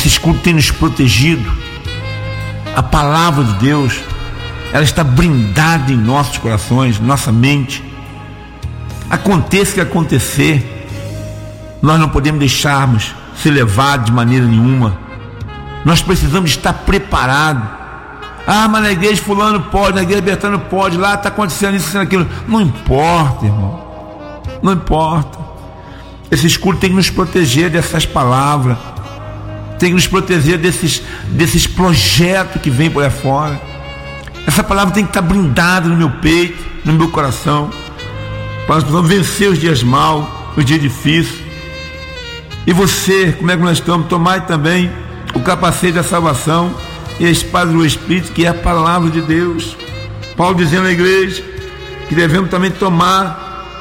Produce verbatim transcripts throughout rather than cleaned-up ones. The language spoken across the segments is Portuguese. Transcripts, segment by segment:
Esse escudo tem nos protegido. A palavra de Deus, ela está blindada em nossos corações, nossa mente. Aconteça o que acontecer, nós não podemos deixarmos ser levados de maneira nenhuma. Nós precisamos estar preparados. Ah, mas na igreja fulano pode, na igreja Bertano pode, lá está acontecendo isso, isso, aquilo. Não importa, irmão. Não importa. Esse escudo tem que nos proteger dessas palavras. Tem que nos proteger desses, desses projetos que vêm por aí fora. Essa palavra tem que estar blindada no meu peito, no meu coração, para nós possamos vencer os dias maus, os dias difíceis. E você, como é que nós estamos? Tomai também o capacete da salvação e a espada do Espírito, que é a palavra de Deus. Paulo dizendo à igreja que devemos também tomar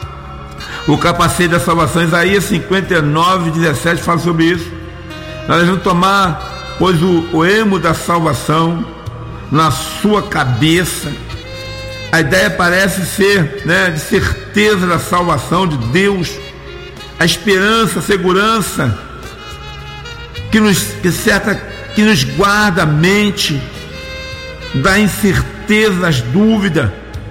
o capacete da salvação. Isaías cinquenta e nove, dezessete fala sobre isso. Nós devemos tomar, pois, o, o emo da salvação na sua cabeça. A ideia parece ser, né, de certeza da salvação de Deus, a esperança, a segurança que nos, que certa, que nos guarda a mente da incerteza, das dúvidas.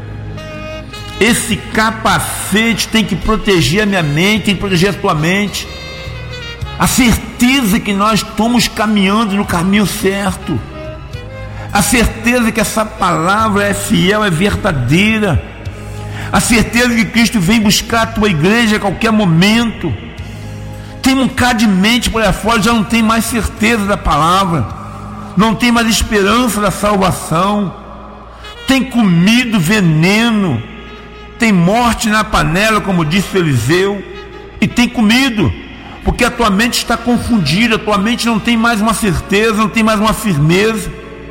Esse capacete tem que proteger a minha mente, tem que proteger a tua mente. A certeza que nós estamos caminhando no caminho certo. A certeza que essa palavra é fiel, é verdadeira. A certeza que Cristo vem buscar a tua igreja a qualquer momento. Tem um bocado de mente por aí fora, já não tem mais certeza da palavra, não tem mais esperança da salvação, tem comido veneno, tem morte na panela, como disse Eliseu, e tem comido, porque a tua mente está confundida, a tua mente não tem mais uma certeza, não tem mais uma firmeza.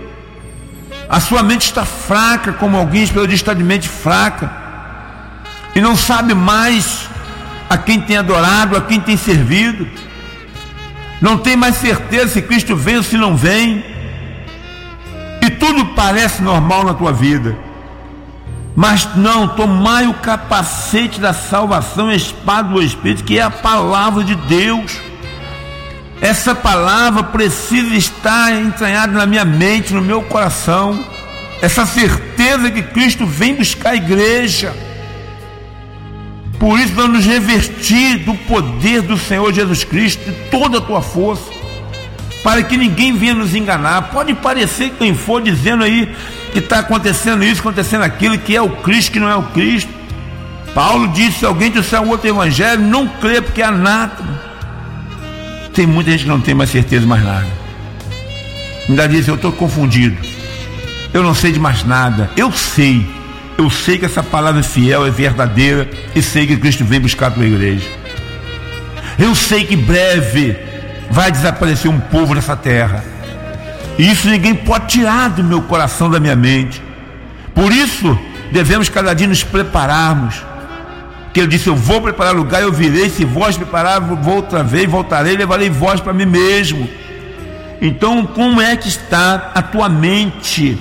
A sua mente está fraca, como alguém está de mente fraca, e não sabe mais a quem tem adorado, a quem tem servido. Não tem mais certeza se Cristo vem ou se não vem, e tudo parece normal na tua vida. Mas não, tomai o capacete da salvação, a espada do Espírito, que é a palavra de Deus. Essa palavra precisa estar entranhada na minha mente, no meu coração. Essa certeza que Cristo vem buscar a igreja. Por isso, vamos nos revestir do poder do Senhor Jesus Cristo, de toda a tua força, para que ninguém venha nos enganar. Pode parecer quem for dizendo aí que está acontecendo isso, acontecendo aquilo, que é o Cristo, que não é o Cristo. Paulo disse: se alguém disser um outro evangelho, não crê, porque é anátema. Tem muita gente que não tem mais certeza de mais nada. Ainda diz: eu estou confundido, eu não sei de mais nada. Eu sei, eu sei que essa palavra é fiel, é verdadeira, e sei que Cristo vem buscar a tua igreja. Eu sei que breve vai desaparecer um povo nessa terra, e isso ninguém pode tirar do meu coração, da minha mente. Por isso devemos cada dia nos prepararmos, que ele disse: eu vou preparar lugar, eu virei, se vós preparar, vou outra vez, voltarei, levarei vós para mim mesmo. Então, como é que está a tua mente?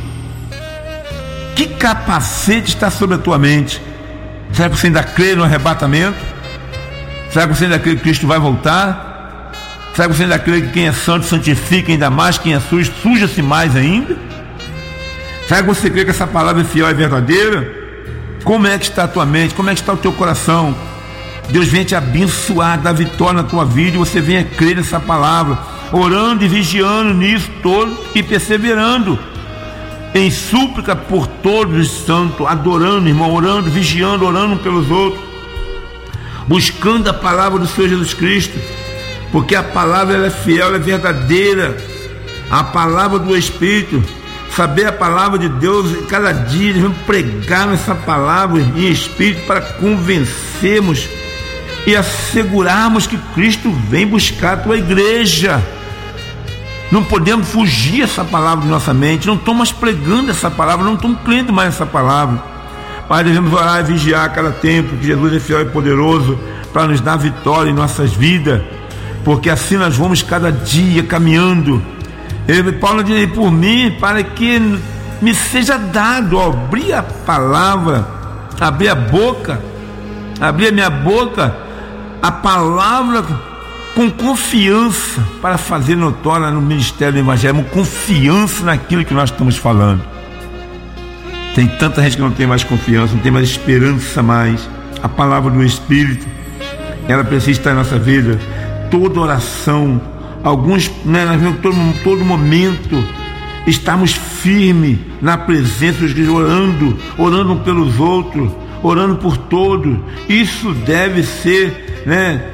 Que capacete está sobre a tua mente? Será que você ainda crê no arrebatamento? Será que você ainda crê que Cristo vai voltar? Será que você ainda crê que quem é santo santifica ainda mais, quem é sujo suja-se mais ainda? Será que você crê que essa palavra é fiel e verdadeira? Como é que está a tua mente? Como é que está o teu coração? Deus vem te abençoar, dar vitória na tua vida, e você venha crer nessa palavra, orando e vigiando nisso todo, e perseverando em súplica por todos os santos, adorando, irmão, orando, vigiando, orando pelos outros, buscando a palavra do Senhor Jesus Cristo, porque a palavra ela é fiel, ela é verdadeira. A palavra do Espírito, saber a palavra de Deus, e cada dia devemos pregar essa palavra em Espírito, para convencermos e assegurarmos que Cristo vem buscar a tua igreja. Não podemos fugir essa palavra de nossa mente, não estamos mais pregando essa palavra, não estamos crendo mais nessa palavra. Pai, devemos orar e vigiar a cada tempo, que Jesus é fiel e poderoso para nos dar vitória em nossas vidas, porque assim nós vamos cada dia caminhando. Eu, Paulo diz: por mim, para que me seja dado ó, abrir a palavra, abrir a boca, abrir a minha boca, a palavra com confiança para fazer notória no ministério do Evangelho, confiança naquilo que nós estamos falando. Tem tanta gente que não tem mais confiança, não tem mais esperança mais. A palavra do Espírito, ela precisa estar em nossa vida. Toda oração, alguns, né, nós vemos todo, todo momento, estamos firmes na presença de Deus, orando, orando pelos outros, orando por todos. Isso deve ser, né,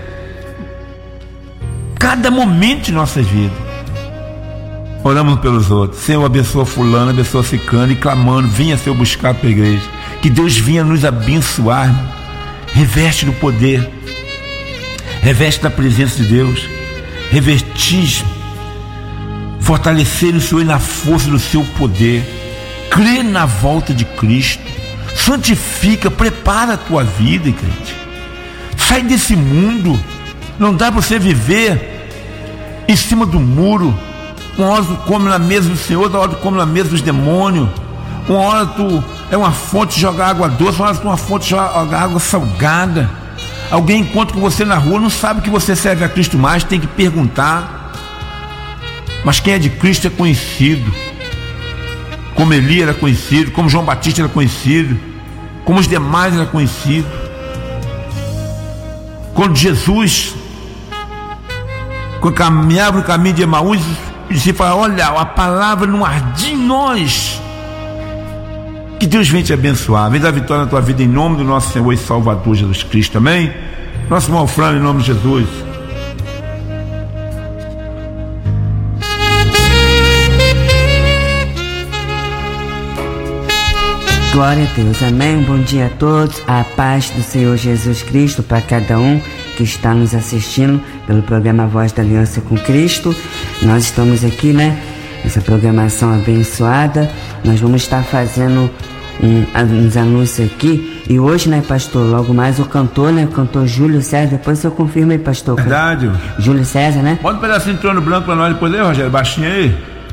cada momento de nossas vidas. Oramos pelos outros. Senhor, abençoa fulano, abençoa ciclano, e clamando, venha, Senhor, buscar para a igreja. Que Deus venha nos abençoar. Reveste do poder, reveste da presença de Deus, revestir, fortalecer o Senhor na força do seu poder. Crê na volta de Cristo. Santifica, prepara a tua vida, crente. Sai desse mundo. Não dá para você viver em cima do muro. Uma hora tu come na mesa do Senhor, outra hora tu come na mesa dos demônios. Uma hora tu é uma fonte de jogar água doce, uma hora tu é uma fonte de jogar água salgada. Alguém encontra com você na rua, não sabe que você serve a Cristo mais, tem que perguntar. Mas quem é de Cristo é conhecido. Como Eli era conhecido, como João Batista era conhecido, como os demais era conhecido. Quando Jesus, quando caminhava no caminho de Emaús, ele fala: olha, a palavra não ardia em nós. Que Deus venha te abençoar, vem dar vitória na tua vida, em nome do nosso Senhor e Salvador Jesus Cristo, amém? Nosso irmão Fran, em nome de Jesus. Glória a Deus, amém? Bom dia a todos, a paz do Senhor Jesus Cristo para cada um que está nos assistindo pelo programa Voz da Aliança com Cristo. Nós estamos aqui, né, nessa programação abençoada. Nós vamos estar fazendo um, uns anúncios aqui. E hoje, né, pastor, logo mais o cantor, né, o cantor Júlio César. Depois eu confirmo aí, pastor. Verdade. Júlio César, né? Bota um pedacinho de trono branco para nós depois aí, Rogério, baixinho aí.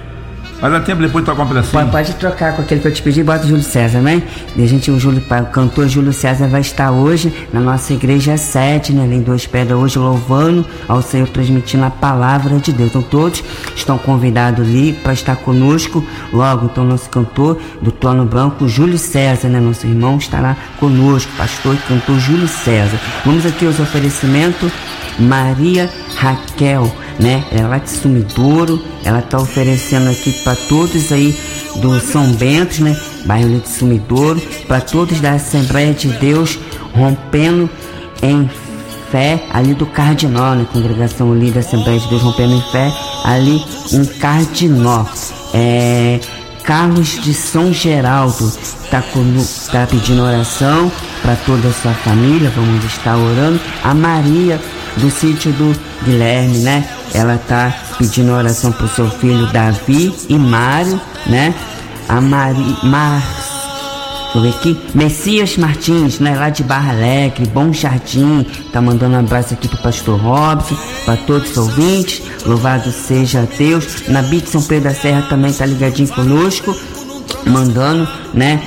Mas dá tempo depois de tocar um pedacinho. Pode, pode trocar com aquele que eu te pedi, bota o Júlio César, né? E a gente, o, Júlio, o cantor Júlio César vai estar hoje na nossa igreja sete, né? Além duas pedras hoje, louvando ao Senhor, transmitindo a palavra de Deus. Então todos estão convidados ali para estar conosco. Logo, então, nosso cantor do Trono Branco, Júlio César, né? Nosso irmão estará conosco, pastor e cantor Júlio César. Vamos aqui aos oferecimentos. Maria Raquel, né? Ela é de Sumidouro, ela está oferecendo aqui para todos aí do São Bento, né? Bairro de Sumidouro, para todos da Assembleia de Deus, rompendo em fé, ali do Cardinó, né? Congregação ali da Assembleia de Deus, rompendo em fé, ali em Cardinó. É... Carlos de São Geraldo está tá pedindo oração para toda a sua família. Vamos estar orando. A Maria do sítio do Guilherme, né? Ela tá pedindo oração pro seu filho Davi e Mário, né? A Maria, Mar... deixa eu ver aqui, Messias Martins, né? Lá de Barra Alegre, Bom Jardim, tá mandando um abraço aqui pro pastor Robson, para todos os ouvintes. Louvado seja Deus. Na B I T São Pedro da Serra também tá ligadinho conosco, mandando, né,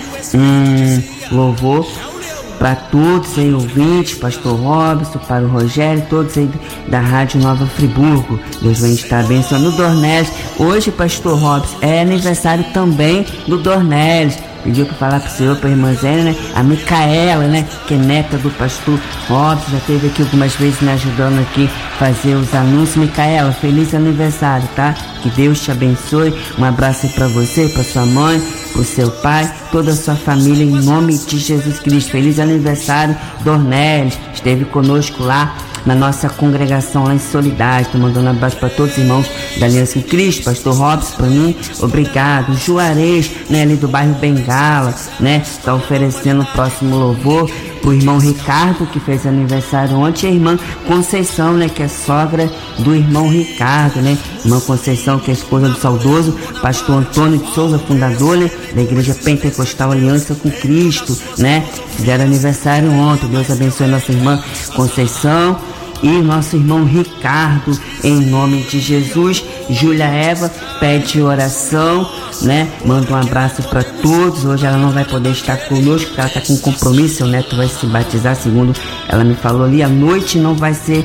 um louvor para todos aí ouvintes, pastor Robson, para o Rogério, todos aí da Rádio Nova Friburgo. Deus vai estar abençoando o Dornelles. Hoje, pastor Robson, é aniversário também do Dornelles. Pediu para falar pro senhor, pra irmã Zélia, né? A Micaela, né? Que é neta do pastor Robson, já esteve aqui algumas vezes me ajudando aqui fazer os anúncios. Micaela, feliz aniversário, tá? Que Deus te abençoe. Um abraço aí pra você, pra sua mãe, pro seu pai, toda a sua família, em nome de Jesus Cristo. Feliz aniversário, Dornelles. Esteve conosco lá na nossa congregação lá em Solidade. Estou mandando um abraço para todos os irmãos da Aliança em Cristo. Pastor Robson, para mim, obrigado. Juarez, né, ali do bairro Bengala, né, está oferecendo o próximo louvor o irmão Ricardo, que fez aniversário ontem, e a irmã Conceição, né, que é sogra do irmão Ricardo, né, irmã Conceição, que é esposa do saudoso pastor Antônio de Souza, fundador, né, da Igreja Pentecostal Aliança com Cristo, né, fizeram aniversário ontem. Deus abençoe nossa irmã Conceição e nosso irmão Ricardo, em nome de Jesus. Júlia Eva pede oração, né? Manda um abraço para todos. Hoje ela não vai poder estar conosco, porque ela está com compromisso. Seu neto vai se batizar, segundo ela me falou ali. A noite não vai ser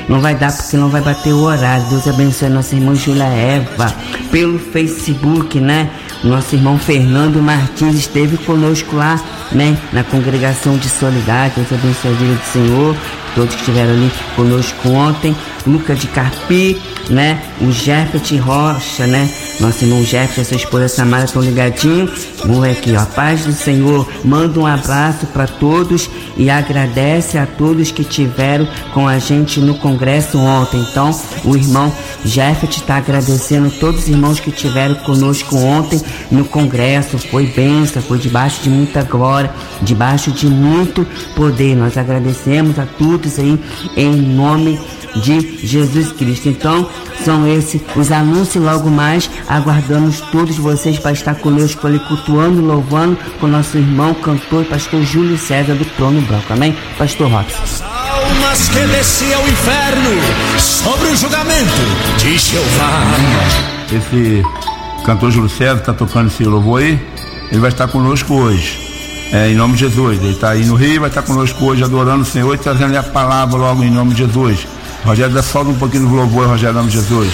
Não vai dar porque não vai bater o horário. Deus abençoe nossa irmã Júlia Eva. Pelo Facebook, né? Nosso irmão Fernando Martins esteve conosco lá, né? Na congregação de Solidariedade. Deus abençoe a vida do Senhor. Todos que estiveram ali conosco ontem. Luca de Carpi, né? O Jeffet Rocha, né? Nosso irmão Jeffet e a sua esposa Samara estão ligadinhos. Vamos aqui, ó. A paz do Senhor. Manda um abraço para todos e agradece a todos que tiveram com a gente no congresso ontem. Então, o irmão Jeffet está agradecendo todos os irmãos que tiveram conosco ontem no congresso. Foi bênção, foi debaixo de muita glória, debaixo de muito poder. Nós agradecemos a todos aí em nome de Jesus Cristo. Então, são esses os anúncios. Logo mais, aguardamos todos vocês para estar conosco ali, cultuando, louvando com nosso irmão, cantor, pastor Júlio César do Trono Branco. Amém? Pastor Robson. Almas que desciam ao inferno sobre o julgamento de Jeová. Esse cantor Júlio César está tocando esse louvor aí, ele vai estar conosco hoje. É, em nome de Jesus. Ele está aí no Rio, vai estar conosco hoje, adorando o Senhor e trazendo a palavra logo em nome de Jesus. Rogério, dá solta um pouquinho do louvor, Rogério, em nome de Jesus.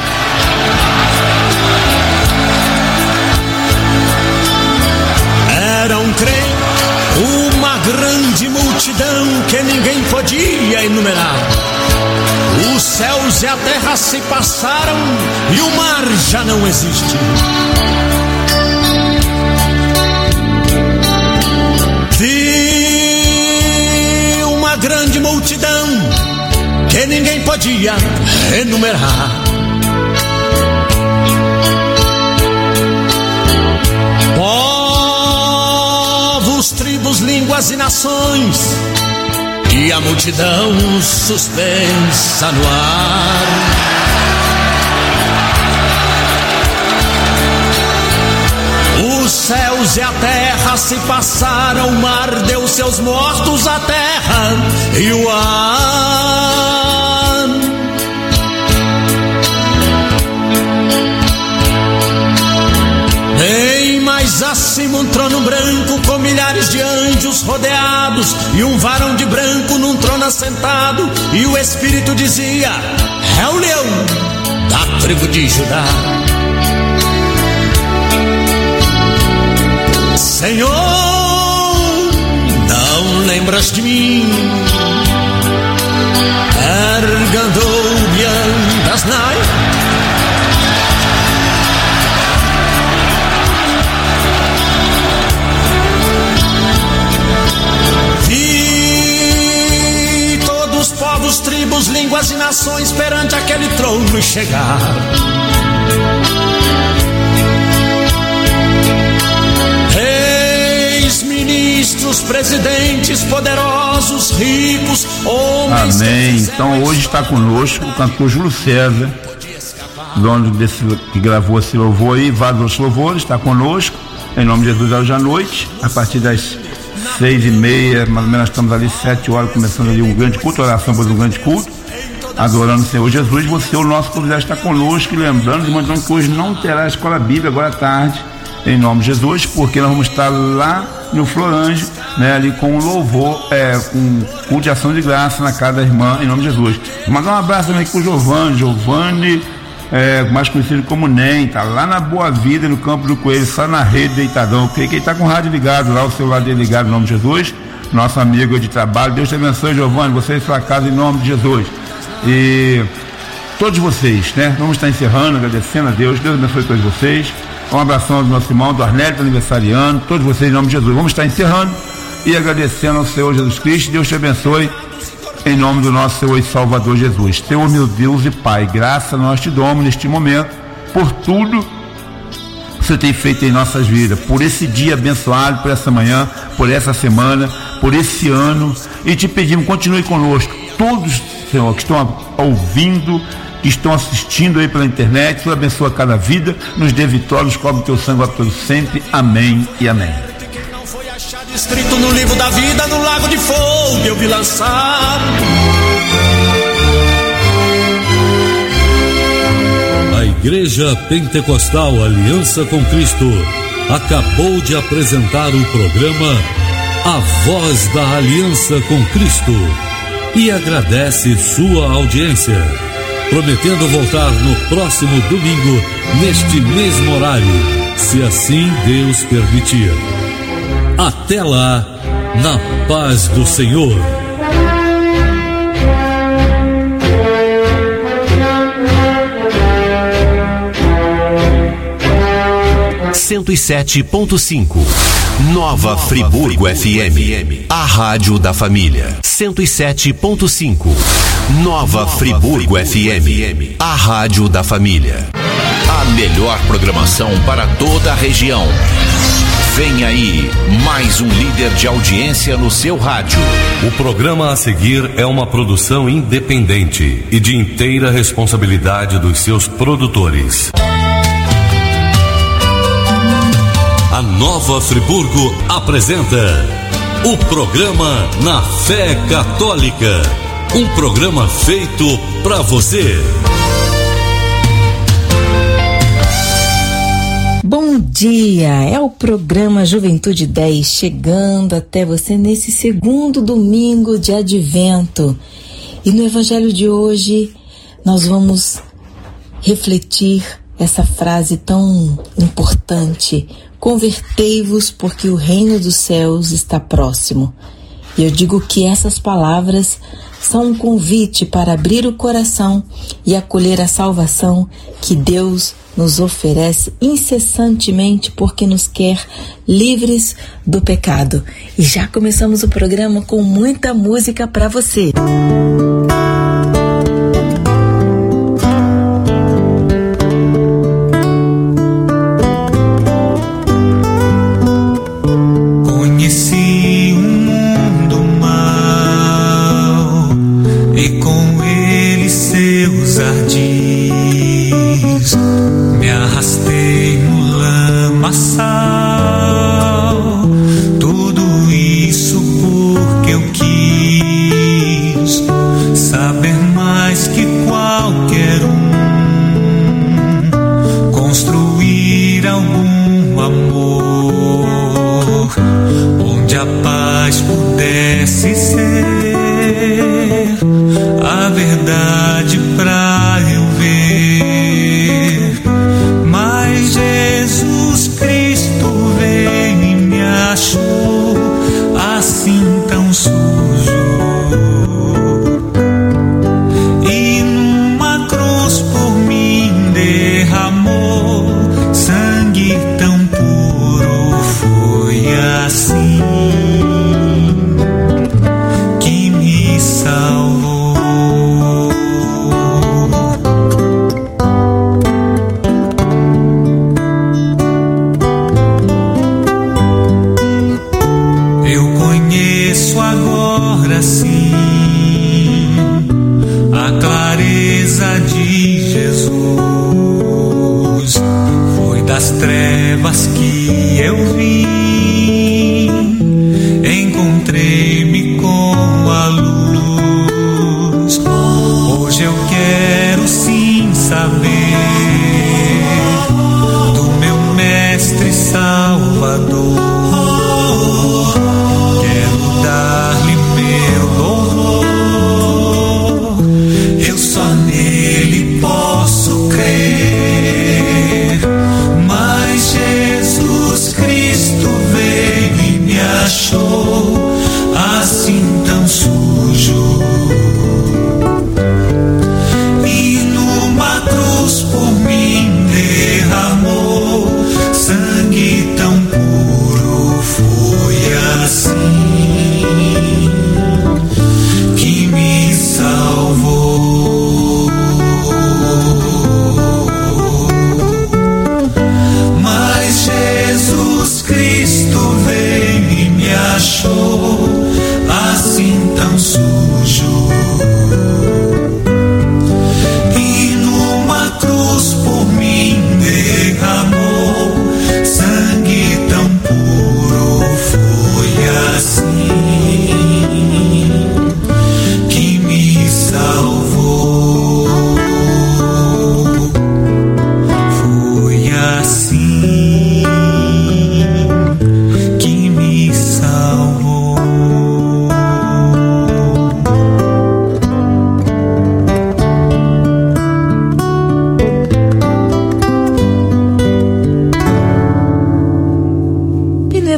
Era um crente, uma grande multidão que ninguém podia enumerar. Os céus e a terra se passaram e o mar já não existe. Vi uma grande multidão que ninguém podia enumerar. Povos, tribos, línguas e nações, e a multidão suspensa no ar. Os céus e a terra se passaram, o mar deu seus mortos à terra e o ar. Bem mais acima um trono branco com milhares de anjos rodeados e um varão de branco num trono assentado, e o Espírito dizia: é o leão da tribo de Judá. Senhor, não lembras de mim? Ergandou das nai. Vi todos os povos, tribos, línguas e nações perante aquele trono chegar. Ministros, presidentes, poderosos, ricos, homens. Amém. Então hoje está conosco o cantor Júlio César, dono desse, que gravou esse louvor aí, vários outros louvores, está conosco, em nome de Jesus, hoje à noite, a partir das seis e meia, mais ou menos, estamos ali sete horas, começando ali um grande culto, oração por um grande culto, adorando o Senhor Jesus. Você, o nosso convidado, está conosco, e lembrando, irmão, que hoje não terá escola bíblica agora à tarde, em nome de Jesus, porque nós vamos estar lá no Florange, né, ali com louvor, é, com culto de ação de graça na casa da irmã, em nome de Jesus. Mandar um abraço também aqui pro Giovanni, Giovanni, é, mais conhecido como Nem, tá lá na Boa Vida, no Campo do Coelho, só na rede deitadão, porque ele tá com o rádio ligado lá, o celular dele ligado, em nome de Jesus, nosso amigo de trabalho. Deus te abençoe, Giovanni, você e sua casa, em nome de Jesus. E todos vocês, né, vamos estar encerrando, agradecendo a Deus. Deus abençoe todos vocês. Um abração do nosso irmão, do Arnélio, aniversariando, todos vocês em nome de Jesus. Vamos estar encerrando e agradecendo ao Senhor Jesus Cristo. Deus te abençoe em nome do nosso Senhor e Salvador Jesus. Senhor, meu Deus e Pai, graça nós te damos neste momento por tudo que você tem feito em nossas vidas, por esse dia abençoado, por essa manhã, por essa semana, por esse ano, e te pedimos, continue conosco, todos, Senhor, que estão ouvindo, que estão assistindo aí pela internet. Senhor, abençoa cada vida, nos dê vitória, nos cobre o teu sangue a todos sempre. Amém e amém. Não foi achado escrito no livro da vida, no lago de fogo eu vi lançar. A Igreja Pentecostal Aliança com Cristo acabou de apresentar o programa A Voz da Aliança com Cristo. e agradece sua audiência, prometendo voltar no próximo domingo, neste mesmo horário, se assim Deus permitir. Até lá, na paz do Senhor. cento e sete ponto cinco Nova Friburgo F M, a rádio da família. cento e sete ponto cinco Nova Friburgo F M, a rádio da família. A melhor programação para toda a região. Vem aí, mais um líder de audiência no seu rádio. O programa a seguir é uma produção independente e de inteira responsabilidade dos seus produtores. A Nova Friburgo apresenta o programa Na Fé Católica, um programa feito para você. Bom dia, é o programa Juventude dez chegando até você nesse segundo domingo de Advento. E no Evangelho de hoje nós vamos refletir essa frase tão importante: convertei-vos porque o reino dos céus está próximo. E eu digo que essas palavras são um convite para abrir o coração e acolher a salvação que Deus nos oferece incessantemente, porque nos quer livres do pecado. E já começamos o programa com muita música para você. Cristo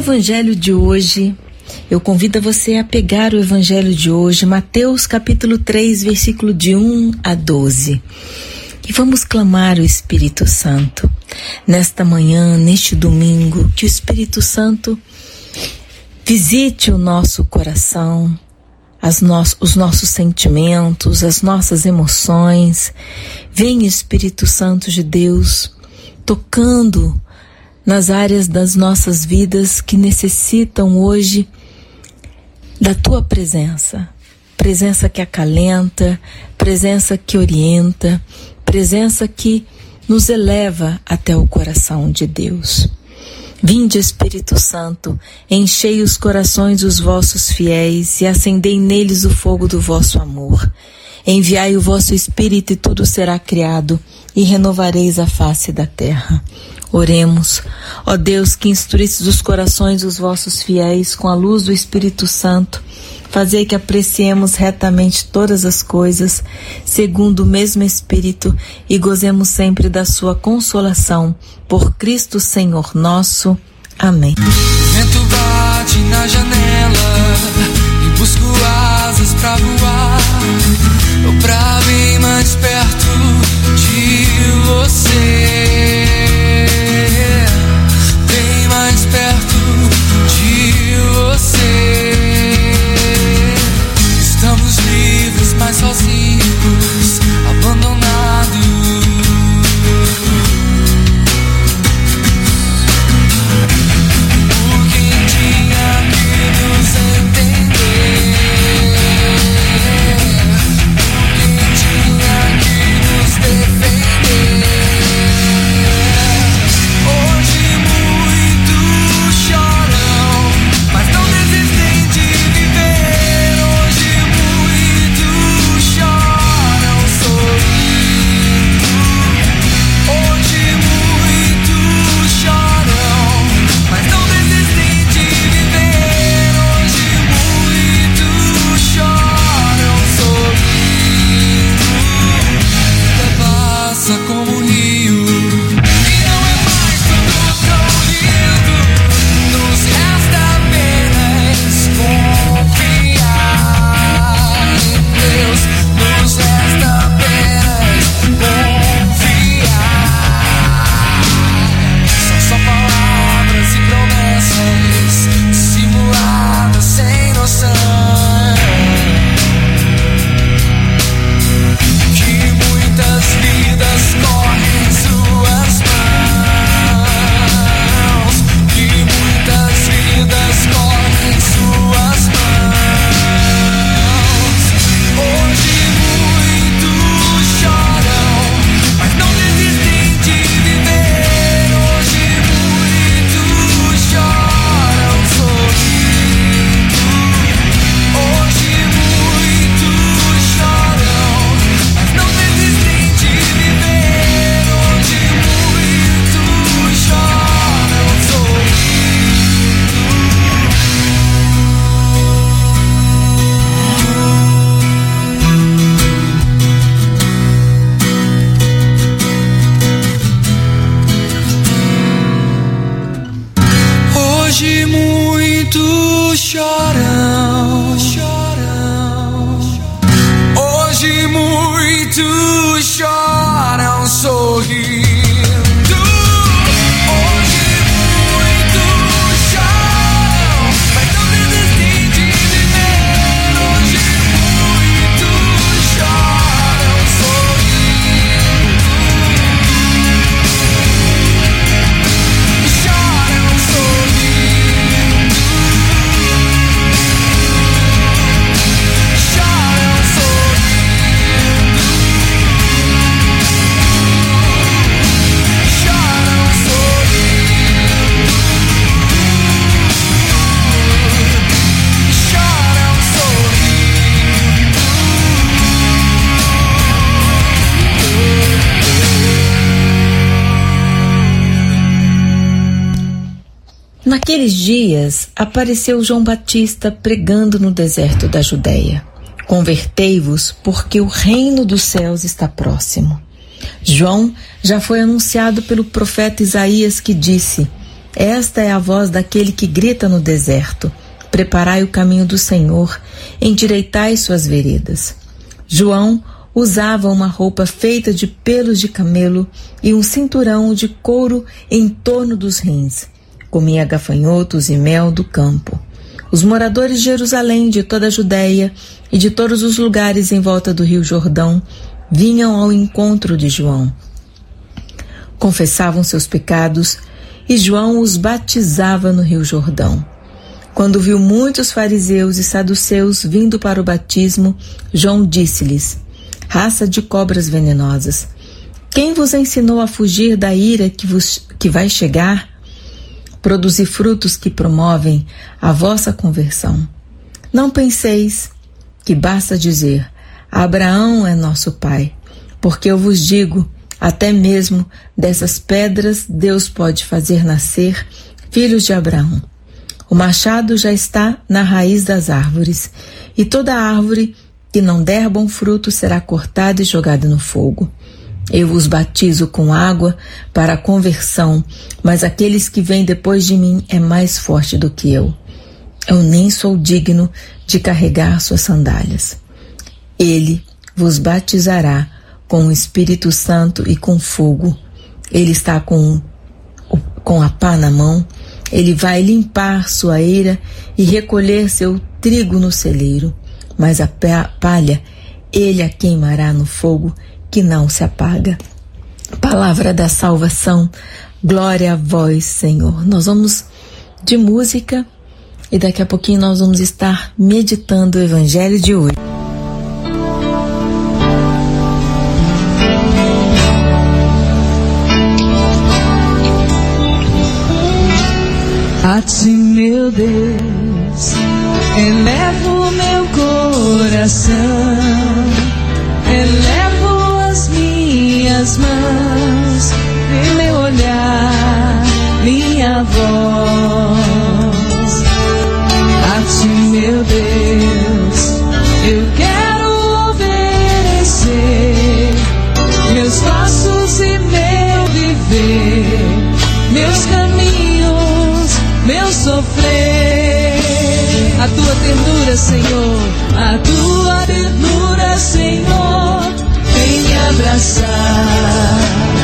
Evangelho de hoje, eu convido você a pegar o Evangelho de hoje, Mateus capítulo três, versículo de um a doze. E vamos clamar o Espírito Santo. Nesta manhã, neste domingo, que o Espírito Santo visite o nosso coração, as no- os nossos sentimentos, as nossas emoções. Venha, Espírito Santo de Deus, tocando nas áreas das nossas vidas que necessitam hoje da Tua presença. Presença que acalenta, presença que orienta, presença que nos eleva até o coração de Deus. Vinde, Espírito Santo, enchei os corações dos vossos fiéis e acendei neles o fogo do vosso amor. Enviai o vosso Espírito e tudo será criado, e renovareis a face da terra. Oremos. Ó Deus, que instruístes os corações dos vossos fiéis com a luz do Espírito Santo, fazei que apreciemos retamente todas as coisas, segundo o mesmo Espírito, e gozemos sempre da sua consolação. Por Cristo Senhor nosso. Amém. O vento bate na janela e busco asas pra voar, ou pra bem mais perto de você, bem mais perto de você. Estamos livres, mas sozinhos, abandonados. Por quem tinha que nos entender, por quem tinha que nos defender. Hoje muitos choram, mas não desistem de viver. Hoje muitos choram sorrindo. Hoje muitos choram, mas não desistem de viver. Hoje muitos choram sorrindo. A vida passa como um rio e não é mais tudo tão lindo. Nos resta apenas confiar em Deus. Nos resta apenas confiar. São só palavras e promessas dissimuladas sem noção, que muitas vidas correm em suas mãos, que muitas vidas correm em suas mãos. Hoje muitos choram, mas não desistem de viver. Hoje muitos choram sorrindo. Hoje muitos choram, mas não desistem de viver. Hoje muitos choram sorrindo. Hoje muitos choram, choram. Hoje muitos choram sorrindo. Hoje muitos choram, mas não desistem de viver. Hoje muitos choram sorrindo. Choram sorrindo. Choram sorrindo. Choram sorrindo. Choram sorrindo. Naqueles dias, apareceu João Batista pregando no deserto da Judéia. Convertei-vos, porque o reino dos céus está próximo. João já foi anunciado pelo profeta Isaías, que disse: Esta é a voz daquele que grita no deserto: preparai o caminho do Senhor, endireitai suas veredas. João usava uma roupa feita de pelos de camelo e um cinturão de couro em torno dos rins. Comia gafanhotos e mel do campo. Os moradores de Jerusalém, de toda a Judéia e de todos os lugares em volta do rio Jordão vinham ao encontro de João. Confessavam seus pecados e João os batizava no rio Jordão. Quando viu muitos fariseus e saduceus vindo para o batismo, João disse-lhes: raça de cobras venenosas, quem vos ensinou a fugir da ira que, vos, que vai chegar? Produzir frutos que promovem a vossa conversão. Não penseis que basta dizer: Abraão é nosso pai, porque eu vos digo, até mesmo dessas pedras Deus pode fazer nascer filhos de Abraão. O machado já está na raiz das árvores, e toda árvore que não der bom fruto será cortada e jogada no fogo. Eu vos batizo com água para a conversão, mas aqueles que vêm depois de mim é mais forte do que eu. Eu nem sou digno de carregar suas sandálias. Ele vos batizará com o Espírito Santo e com fogo. Ele está com, com a pá na mão. Ele vai limpar sua eira e recolher seu trigo no celeiro, mas a palha ele a queimará no fogo que não se apaga. Palavra da salvação, glória a vós, Senhor. Nós vamos de música e daqui a pouquinho nós vamos estar meditando o Evangelho de hoje. A ti, meu Deus, elevo meu coração, elevo as minhas mãos, meu olhar, minha voz. A ti, meu Deus, eu quero obedecer, meus passos e meu viver, meus caminhos, meu sofrer. A tua ternura, Senhor, a tua ternura, Senhor, vem me abraçar.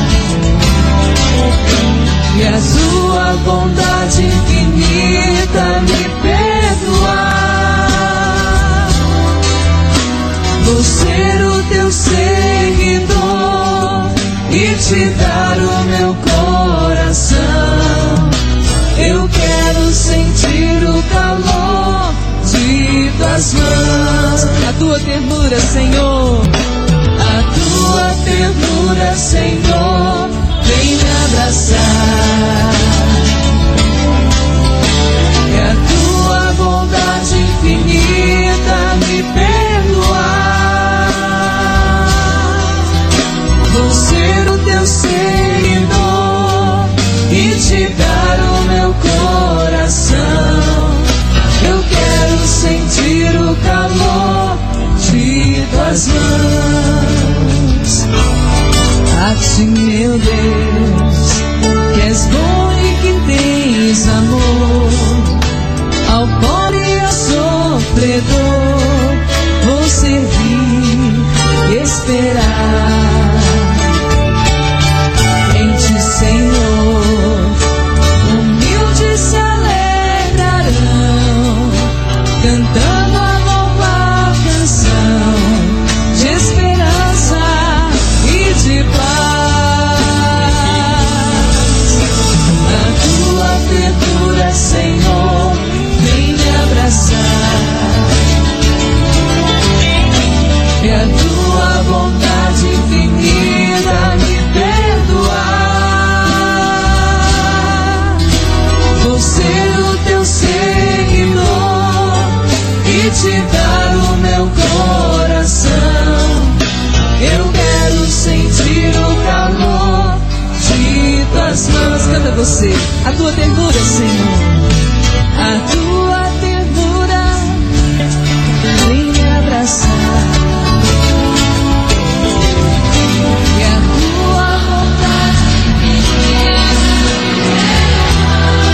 E a tua bondade infinita me perdoar. Vou ser o teu seguidor e te dar o meu coração. Eu quero sentir o calor de tuas mãos. A tua ternura, Senhor, a tua ternura, Senhor, vem me abraçar. E a tua bondade infinita me perdoar. Vou ser o teu seguidor e te dar o meu coração. Eu quero sentir o calor de tuas mãos. A ti, meu Deus, que és bom e que tens amor, ao pobre e ao sofredor, vou servir, esperar. Em ti, Senhor, humildes se alegrarão, cantando a nova canção de esperança e de paz. A tua ternura, Senhor, vem me abraçar. E a tua bondade infinita me perdoar. Vou ser o teu seguidor e te dar o meu coração. Eu quero sentir o calor de tuas mãos. Canta você, a tua ternura, Senhor, a tua ternura vem me abraçar. E a tua vontade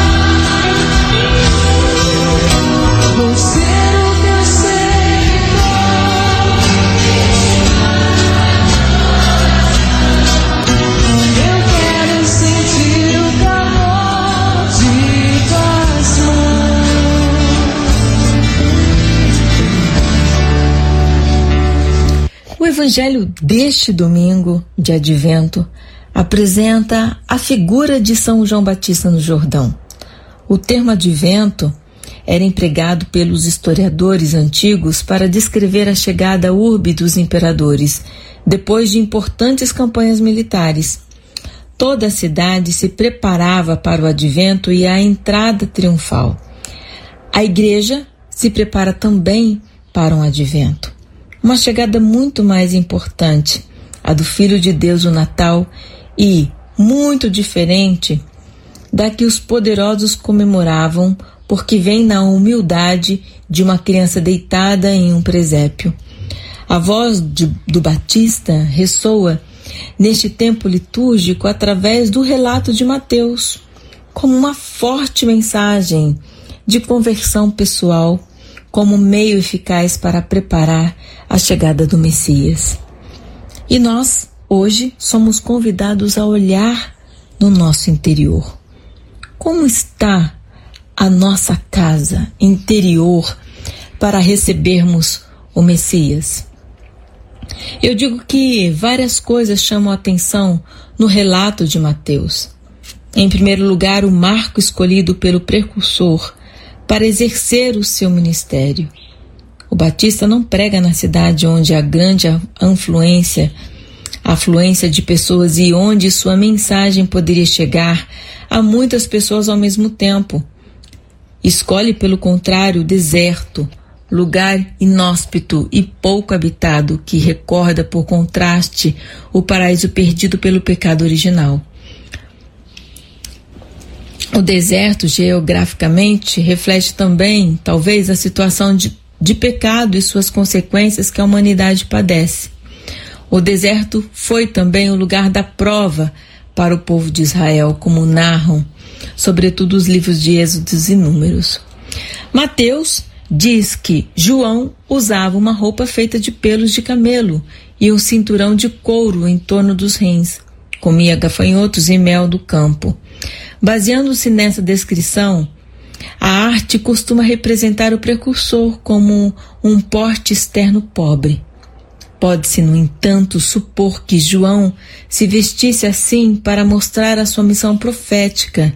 evangelho deste domingo de Advento apresenta a figura de São João Batista no Jordão. O termo Advento era empregado pelos historiadores antigos para descrever a chegada à urbe dos imperadores, depois de importantes campanhas militares. Toda a cidade se preparava para o Advento e a entrada triunfal. A igreja se prepara também para um Advento. Uma chegada muito mais importante, a do Filho de Deus, o Natal, e muito diferente da que os poderosos comemoravam, porque vem na humildade de uma criança deitada em um presépio. A voz de, do Batista ressoa neste tempo litúrgico através do relato de Mateus, como uma forte mensagem de conversão pessoal, como meio eficaz para preparar a chegada do Messias. E nós, hoje, somos convidados a olhar no nosso interior. Como está a nossa casa interior para recebermos o Messias? Eu digo que várias coisas chamam a atenção no relato de Mateus. Em primeiro lugar, o marco escolhido pelo precursor para exercer o seu ministério. O Batista não prega na cidade onde há grande afluência, afluência de pessoas e onde sua mensagem poderia chegar a muitas pessoas ao mesmo tempo. Escolhe, pelo contrário, o deserto, lugar inóspito e pouco habitado que recorda, por contraste, o paraíso perdido pelo pecado original. O deserto, geograficamente, reflete também, talvez, a situação de, de pecado e suas consequências que a humanidade padece. O deserto foi também o lugar da prova para o povo de Israel, como narram, sobretudo os livros de Êxodos e Números. Mateus diz que João usava uma roupa feita de pelos de camelo e um cinturão de couro em torno dos rins. Comia gafanhotos e mel do campo. Baseando-se nessa descrição, a arte costuma representar o precursor como um porte externo pobre. Pode-se, no entanto, supor que João se vestisse assim para mostrar a sua missão profética.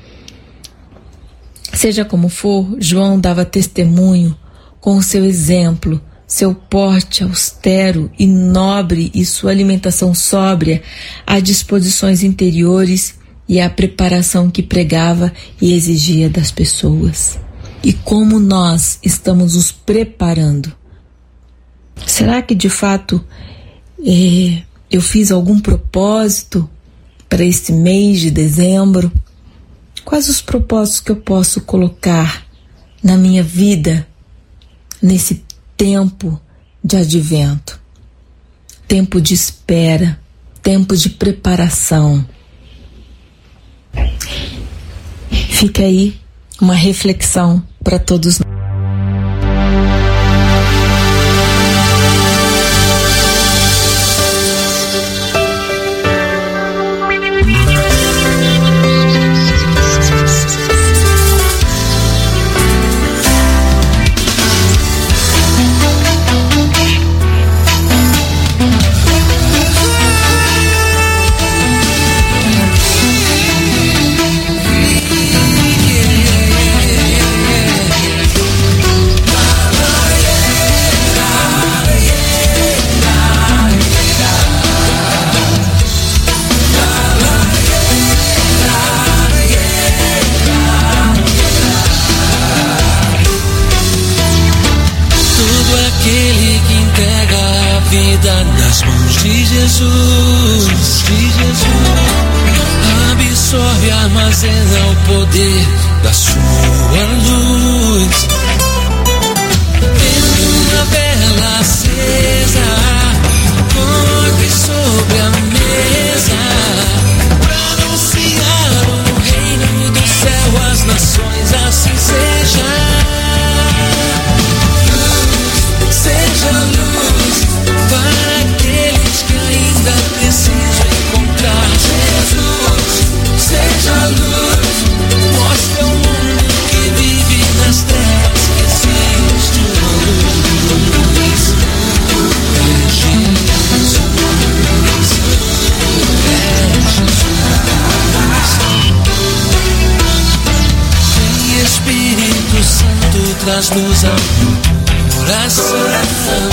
Seja como for, João dava testemunho com o seu exemplo, seu porte austero e nobre e sua alimentação sóbria, as disposições interiores e a preparação que pregava e exigia das pessoas. E como nós estamos nos preparando? Será que de fato eh, eu fiz algum propósito para este mês de dezembro? Quais os propósitos que eu posso colocar na minha vida nesse tempo de advento? Tempo de espera, tempo de preparação. Fica aí uma reflexão para todos nós. Nas mãos de Jesus, de Jesus, absorve e armazena o poder da sua luz. Tendo uma vela acesa, coloque sobre a mesa, pra anunciar o reino do céu às nações, assim seja. Luz, seja luz, para aqueles que ainda precisam encontrar Jesus. Seja luz, mostre ao mundo que vive nas trevas que existe uma luz. É Jesus. traz luz ao meu coração.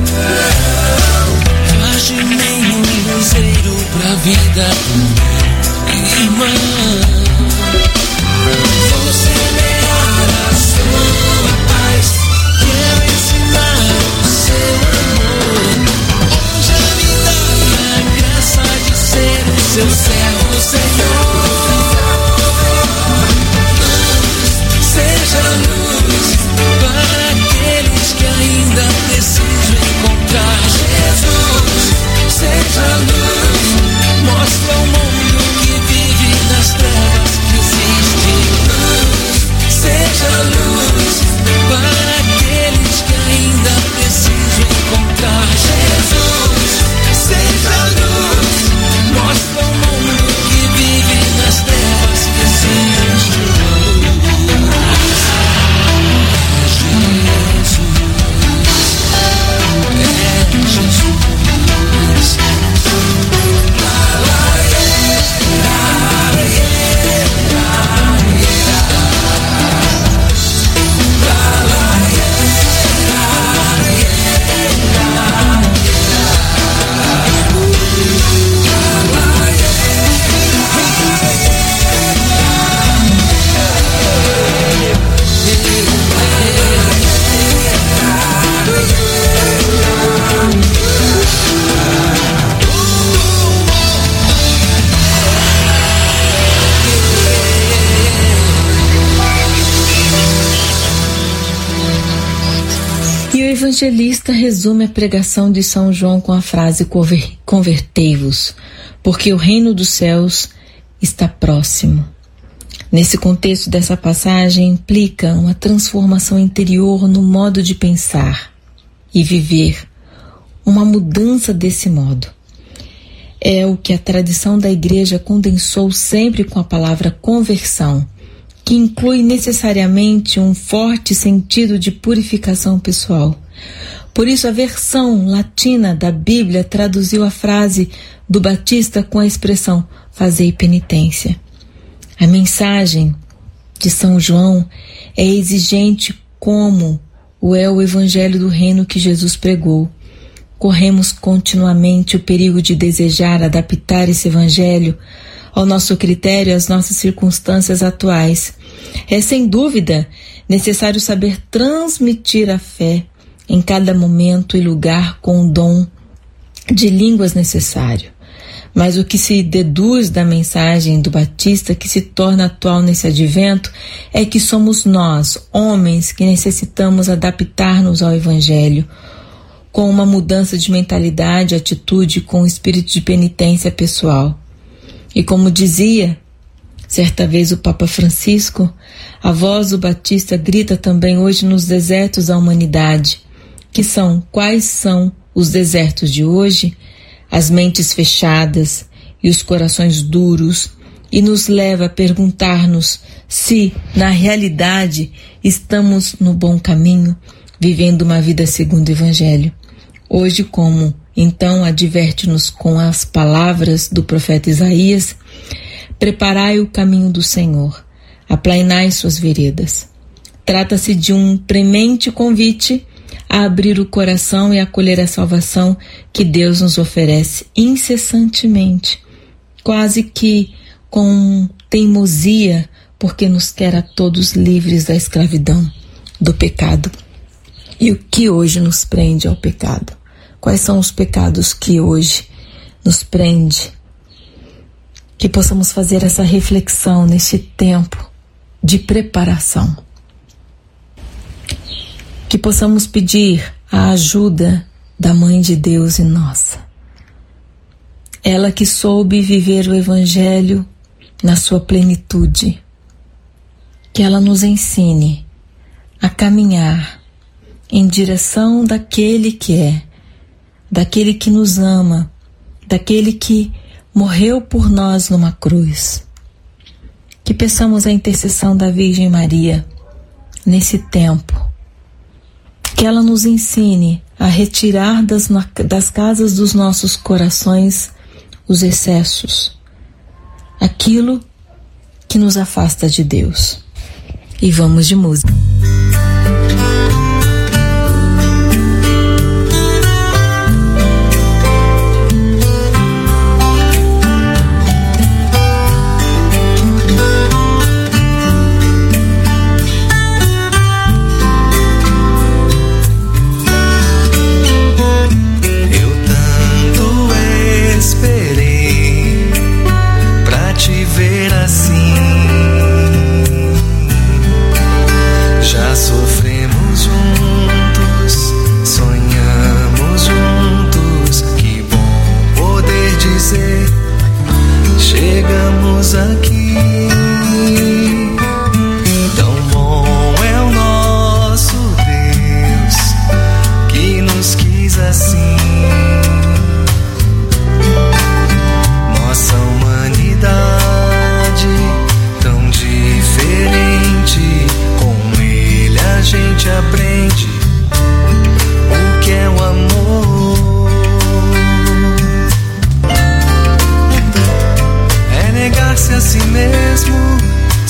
Faz de mim um luzeiro pra vida do meu irmão. Vou semear a sua paz, quero ensinar o seu amor. Hoje me dá a graça de ser o seu servo, Senhor. Luz, seja luz para aqueles que ainda precisam encontrar Jesus. Seja luz, mostra ao mundo que vive nas trevas que existe luz. Seja luz para aqueles que ainda precisam encontrar Jesus. Seja luz, mostra ao mundo que vive nas trevas que existe luz. É Jesus, é Jesus. O evangelista resume a pregação de São João com a frase: convertei-vos, porque o reino dos céus está próximo. Nesse contexto dessa passagem, implica uma transformação interior no modo de pensar e viver, uma mudança desse modo. É o que a tradição da Igreja condensou sempre com a palavra conversão, que inclui necessariamente um forte sentido de purificação pessoal. Por isso, a versão latina da Bíblia traduziu a frase do Batista com a expressão fazei penitência. A mensagem de São João é exigente como o é o Evangelho do Reino que Jesus pregou. Corremos continuamente o perigo de desejar adaptar esse Evangelho ao nosso critério e às nossas circunstâncias atuais. É sem dúvida necessário saber transmitir a fé em cada momento e lugar com o dom de línguas necessário. Mas o que se deduz da mensagem do Batista, que se torna atual nesse advento, é que somos nós, homens, que necessitamos adaptar-nos ao Evangelho, com uma mudança de mentalidade, atitude, com o espírito de penitência pessoal. E como dizia certa vez o Papa Francisco, a voz do Batista grita também hoje nos desertos da humanidade, que são, quais são os desertos de hoje? As mentes fechadas e os corações duros, e nos leva a perguntar-nos se, na realidade, estamos no bom caminho, vivendo uma vida segundo o Evangelho. Hoje, como então adverte-nos com as palavras do profeta Isaías, preparai o caminho do Senhor, aplainai suas veredas. Trata-se de um premente convite a abrir o coração e acolher a salvação que Deus nos oferece incessantemente, quase que com teimosia, porque nos quer a todos livres da escravidão, do pecado. E o que hoje nos prende ao pecado? Quais são os pecados que hoje nos prende? Que possamos fazer essa reflexão neste tempo de preparação. Que possamos pedir a ajuda da Mãe de Deus e nossa. Ela que soube viver o Evangelho na sua plenitude. Que ela nos ensine a caminhar em direção daquele que é, daquele que nos ama, daquele que morreu por nós numa cruz. Que peçamos a intercessão da Virgem Maria nesse tempo. Que ela nos ensine a retirar das, das casas dos nossos corações os excessos, aquilo que nos afasta de Deus. E vamos de música.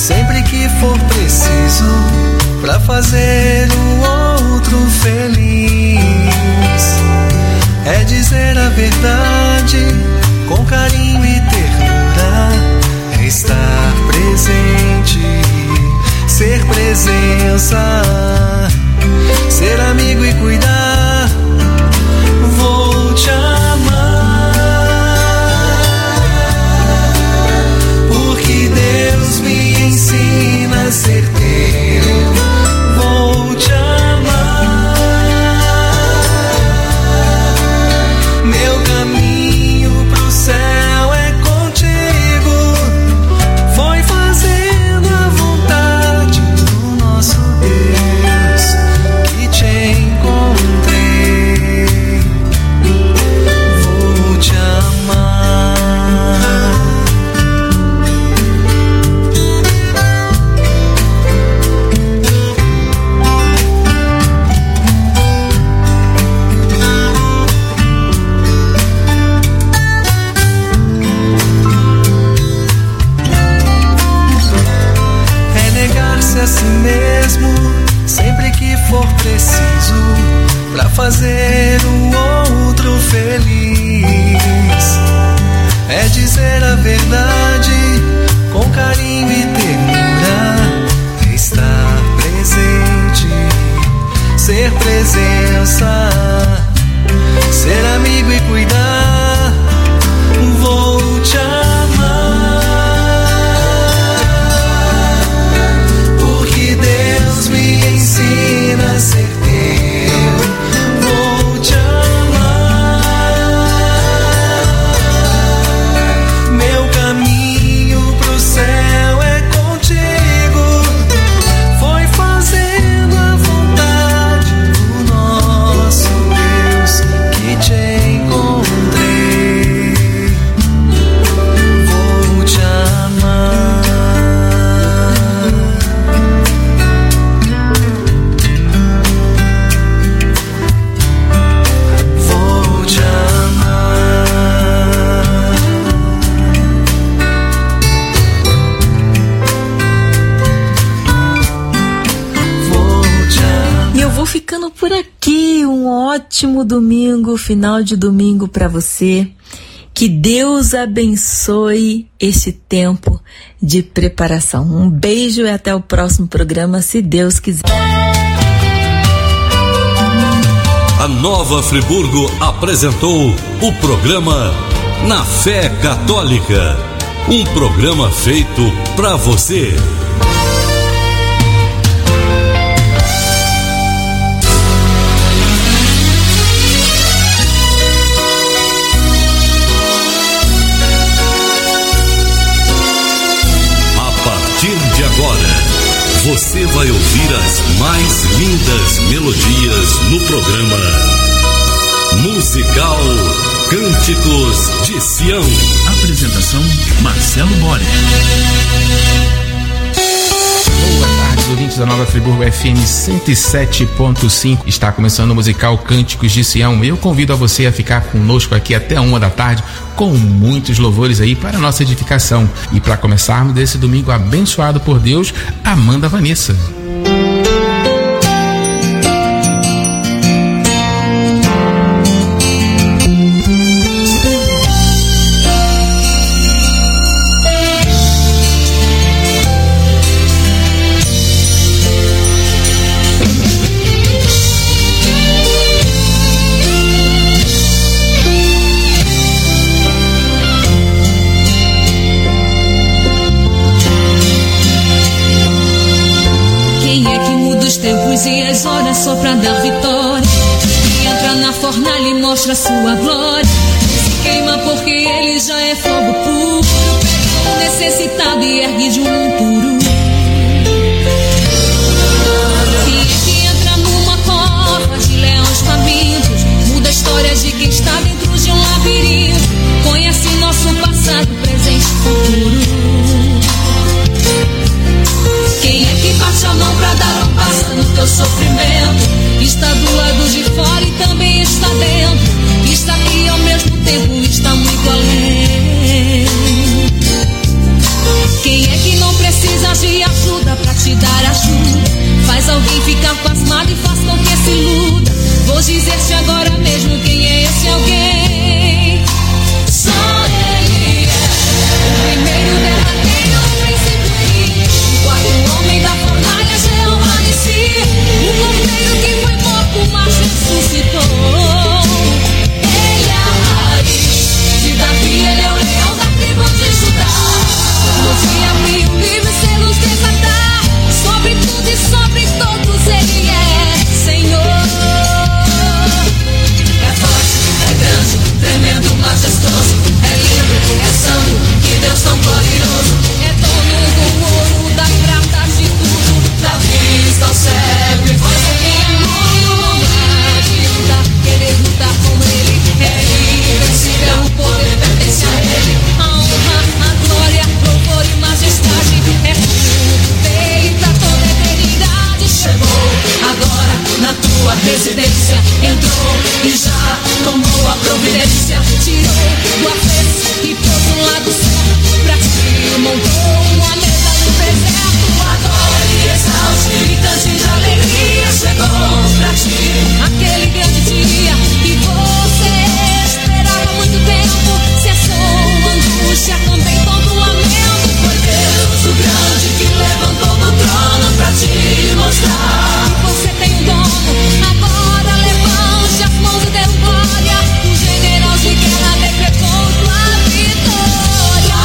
sempre que for preciso, pra fazer o outro feliz. É dizer a verdade com carinho e ternura, é estar presente, ser presença, ser amigo e cuidar. Vou te amar, porque Deus me ensina a ser teu. Vou te amar, meu caminho pro céu é contigo. Foi fazendo a vontade do nosso Deus que te encontrei. Vou te amar. É negar-se a si mesmo sempre que for preciso, pra fazer o outro feliz. É dizer a verdade com carinho e ternura, é estar presente, ser presença, ser amigo e cuidar. Vou te amar, porque Deus me ensina a ser teu. Vou te amar, meu caminho pro céu é contigo. Foi fazendo a vontade do nosso Deus que te encontrei. Vou te amar. Vou te amar. Vou te amar. E eu vou ficando por aqui. Um ótimo domingo, final de domingo para você. Que Deus abençoe esse tempo de preparação. Um beijo e até o próximo programa, se Deus quiser. A Nova Friburgo apresentou o programa Na Fé Católica. Um programa feito para você. A partir de agora, você vai ouvir as mais lindas melodias no programa Musical Cânticos de Sião. Apresentação Marcelo Borer. Boa tarde, ouvintes da Nova Friburgo F M cento e sete ponto cinco. Está começando o musical Cânticos de Sião. Eu convido a você a ficar conosco aqui até uma da tarde com muitos louvores aí para a nossa edificação. E para começarmos desse domingo abençoado por Deus, Amanda Vanessa. E as horas só pra dar vitória. E entra na fornalha e mostra sua glória. Se queima porque ele já é fogo puro. Pega o necessitado e ergue de um puro. E que entra numa cova de leões famintos, muda histórias de quem está dentro de um labirinto. Conhece nosso passado, presente e futuro. Quem é que bate a mão pra dar um passo no teu sofrimento? Está do lado de fora e também está dentro. Está aqui ao mesmo tempo, está muito além. Quem é que não precisa age ajuda pra te dar ajuda. Faz alguém ficar pasmado e faz com que se iluda. Vou dizer-te agora mesmo quem é esse alguém. Só ele é o primeiro, derradeiro, o princípio e fim. O quarto homem da fornalha, Jeová de si. O cordeiro que foi morto, mas ressuscitou. Ele é a raiz de Davi, ele é o leão da tribo de Judá. No dia abrir o livro e selos desatar. Sobre tudo e sobre todos ele é Senhor. É forte, é grande, tremendo, majestoso. É lindo, é santo, que Deus tão glorioso. É dono do ouro, das pratas, de tudo. Davi está ao cego e voz é quem é mundo. Não adianta querer lutar com ele. É invencível, o poder pertence a ele. A honra, a glória, louvor e majestade. É tudo dele pra toda eternidade. Chegou agora na tua residência. Entrou e já tomou a providência. Tirou do avesso e pôs um lado certo. Pra ti montou uma mesa no deserto. Adore, exalte e cante de alegria. Chegou pra ti aquele grande dia que você esperava há muito tempo. Cessou a angústia, também todo o lamento. Foi Deus o grande que levantou do trono pra te mostrar que você tem um dono. Agora levante as mãos e dê glória. O general de guerra decretou tua vitória.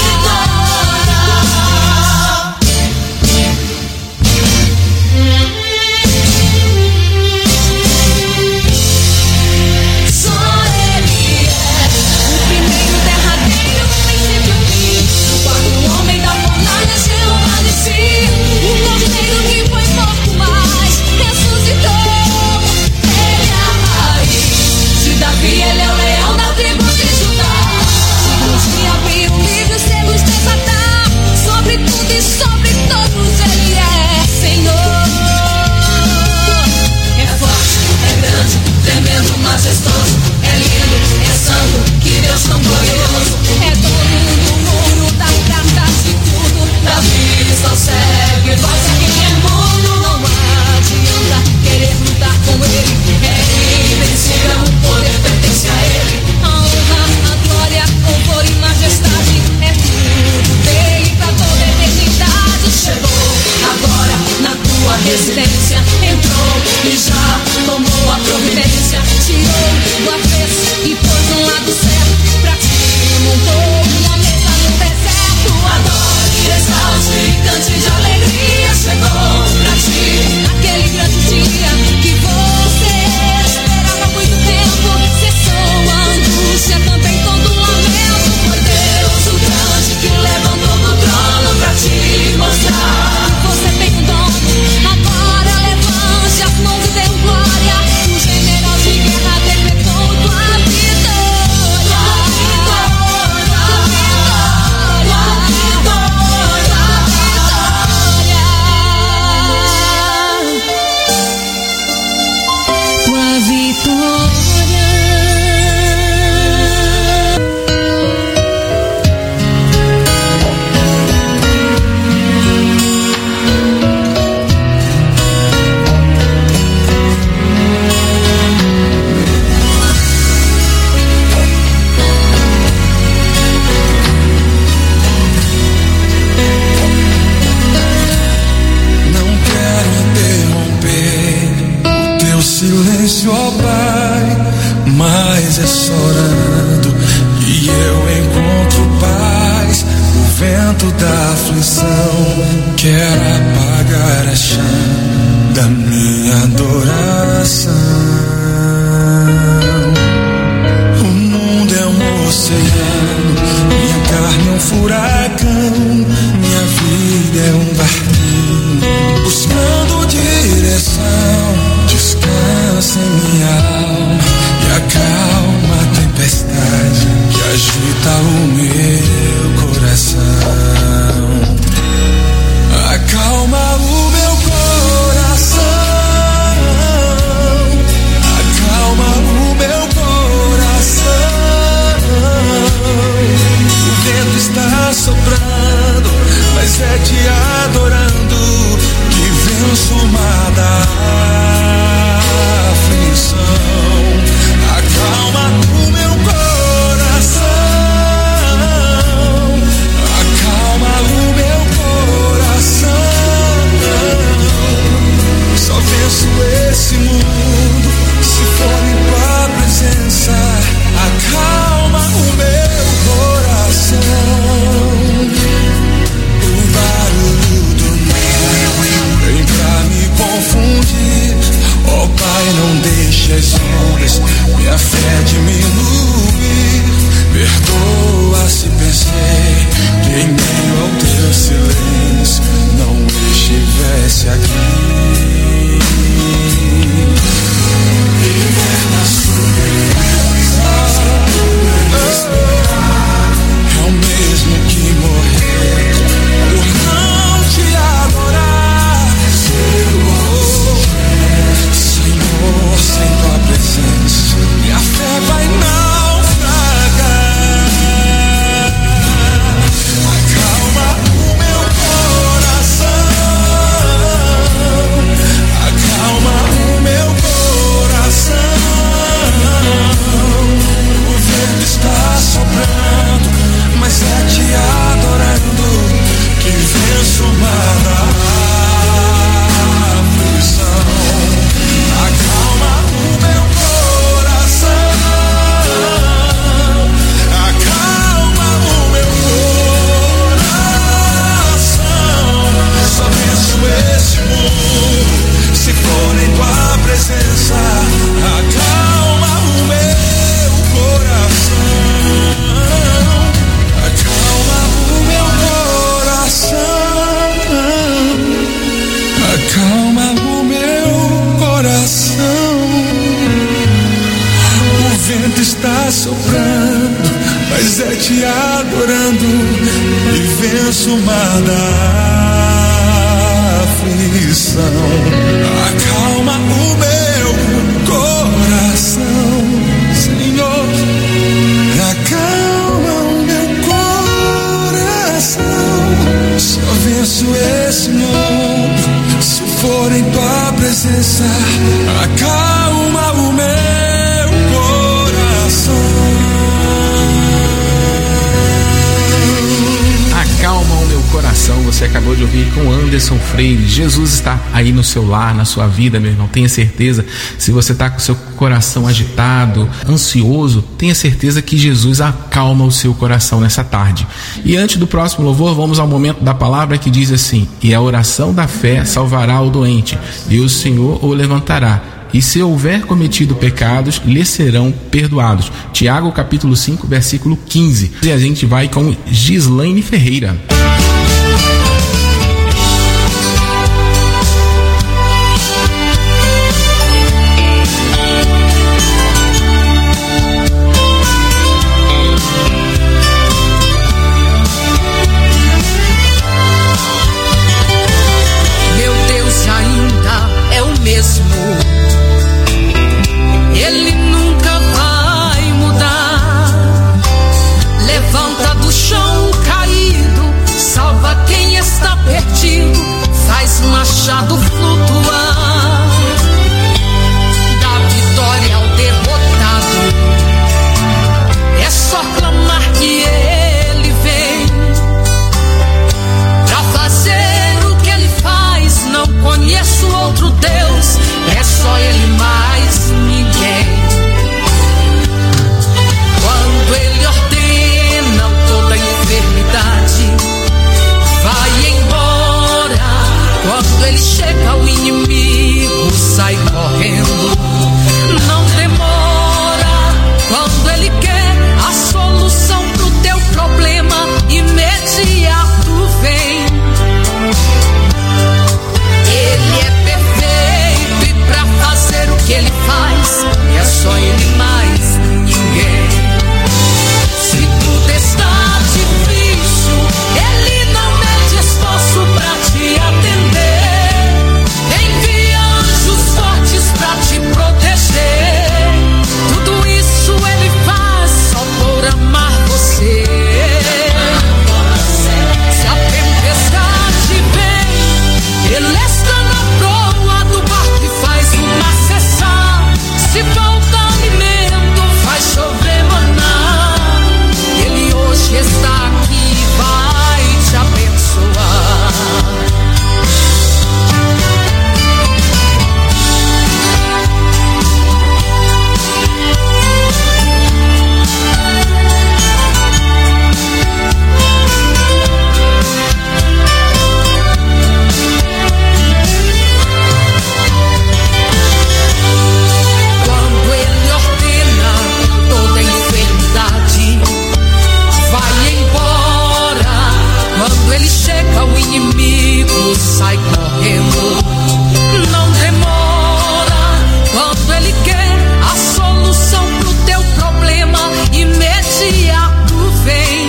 Só ele é o primeiro, derradeiro, o princípio e fim. O quarto homem da fornalha, Jeová de si. O cordeiro que foi morto, mas ressuscitou. Ele é a raiz de Davi, ele é o leão da tribo de Judá. Signos de abrir o livro, selos desatar. Sobre tudo e sobre todos ele é Senhor. É forte, é grande, tremendo, majestoso. É lindo, é santo, que Deus tão glorioso. É dono do ouro, das pratas, de tudo. Davi está ao cego e voz é quem é mudo. Não adianta querer lutar com ele. É invencível, o poder pertence a ele. A honra, a glória, louvor e majestade. É tudo dele pra toda eternidade. Chegou agora na tua residência. Entrou e já tomou a providência. Tirou do avesso e pôs um lado certo. Pra ti montou uma mesa no deserto. Adore, exalte e cante de alegria. Chegou pra ti aquele grande dia que você esperava há muito tempo. Cessou a angústia, também todo o lamento. Foi Deus o grande que levantou do trono pra te mostrar que você tem um dono. Agora levante as mãos e dê glória. O general de guerra decretou tua vitória. Tua vitória. Não quero interromper o teu silêncio, ó Pai, mas é só orando e eu encontro paz. O vento da aflição quer apagar a chama da minha adoração. O mundo é um oceano, minha carne é um furacão, minha vida é um barquinho buscando direção. Descansa em minha alma e acalma a tempestade que agita o meu coração. Acalma o meu coração. te adorando que venço o mar da aflição. Acalma o meu coração, acalma o meu coração. Só venço esse mundo se for em tua presença. Acalma o meu coração. O barulho do mar vem pra me confundir. Oh Pai, não deixe as ondas minha fé diminuir. Perdoa se pensei que em meio ao teu silêncio não estivesse aqui. Liberta a sua é o mesmo que morrer por não te adorar. Senhor, sem tua presença minha fé vai naufragar. Acalma o meu coração, acalma o meu coração. O vento está soprando, mas é te adorando que venço o mar da aflição. Acalma o meu coração, acalma o meu coração. Só venço esse mundo se for em tua presença. Acalma o meu coração, acalma o meu coração, acalma o meu coração. O vento está soprando, mas é te adorando e venço o mar da aflição. Acalma o meu coração, Senhor, acalma o meu coração. Só venço esse mundo se for em tua presença. Acalma o meu coração. Acalma o meu coração. Você acabou de ouvir com Anderson Freire. Jesus está aí no seu lar, na sua vida, meu irmão. Tenha certeza. Se você está com o seu coração agitado, ansioso, tenha certeza que Jesus acalma o seu coração nessa tarde. E antes do próximo louvor, vamos ao momento da palavra que diz assim: e a oração da fé salvará o doente, e o Senhor o levantará. E se houver cometido pecados, lhe serão perdoados. Tiago capítulo cinco, versículo quinze. E a gente vai com Gislaine Ferreira. Meu Deus ainda é o mesmo. Ele nunca vai mudar. Levanta do chão caído, sai correndo. Não demora quando ele quer a solução pro teu problema, imediato vem.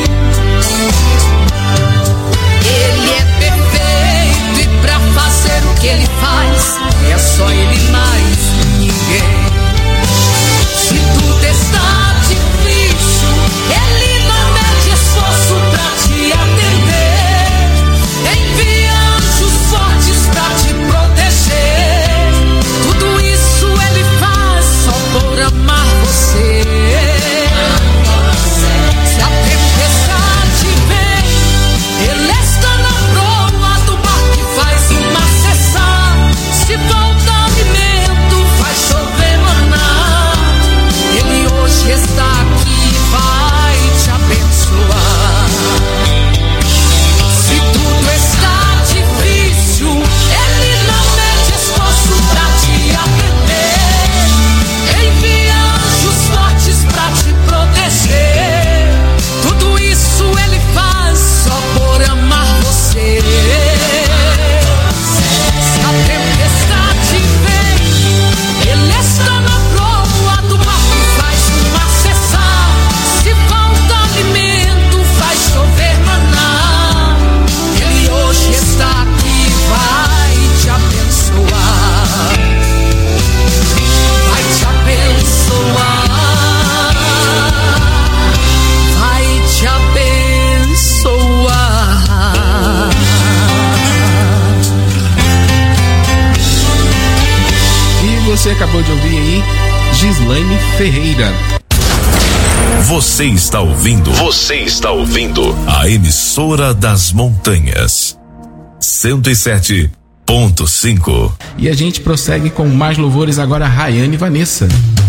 Ele é perfeito e pra fazer o que ele faz é só ele, mais ninguém. Se tudo está difícil, ele não mede esforço pra te atender. Envia anjos fortes pra te proteger. Tudo isso ele faz só por amar você. Se a tempestade vem, ele está na proa do barco e faz o mar cessar. Se falta alimento, faz chover maná. Ele hoje está aqui, vai te abençoar. Se tudo está difícil, ele não mede esforço pra te atender. Envia anjos fortes pra te proteger. Tudo isso ele faz só por amar você. Se a tempestade vem, ele está na proa do barco e faz o mar cessar. Se falta alimento, faz chover maná. Ele hoje está aqui, vai te abençoar. Vai te abençoar. Vai te abençoar. E você acabou de ouvir aí Gislaine Ferreira. Você está ouvindo. Você está ouvindo a emissora das montanhas. cento e sete ponto cinco. E a gente prossegue com mais louvores agora, Rayane e Vanessa.